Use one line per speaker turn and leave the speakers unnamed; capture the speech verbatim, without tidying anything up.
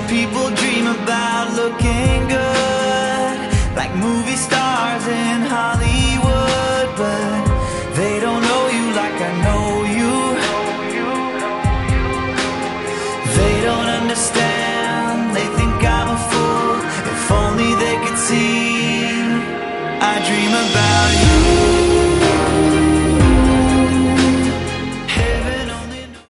people dream about looking good, like movie stars in Hollywood, but they don't know you like I know you. They don't understand, they think I'm a fool. If only they could see, I dream about you.